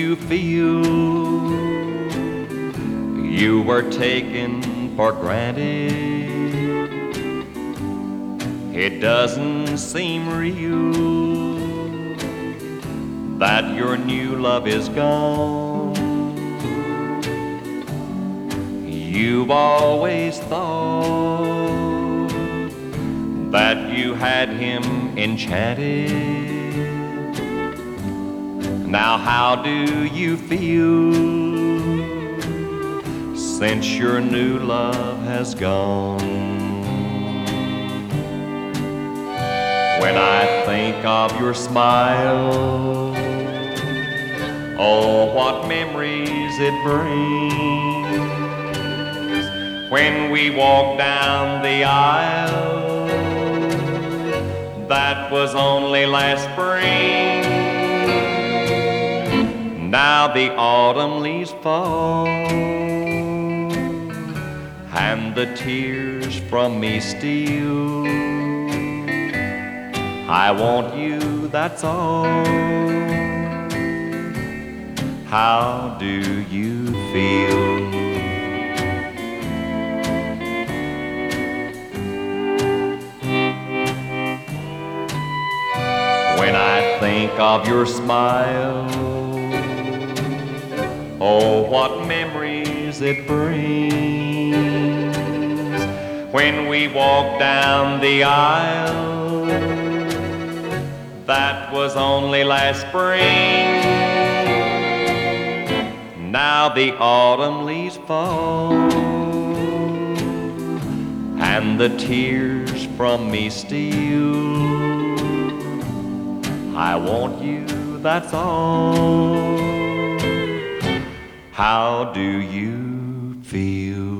you feel you were taken for granted? It doesn't seem real that your new love is gone. You've always thought that you had him enchanted. Now how do you feel since your new love has gone? When I think of your smile, oh, what memories it brings. When we walked down the aisle, that was only last spring. Now the autumn leaves fall, and the tears from me steal. I want you, that's all. How do you feel? When I think of your smile, oh, what memories it brings. When we walked down the aisle, that was only last spring. Now the autumn leaves fall, and the tears from me steal. I want you, that's all. How do you feel?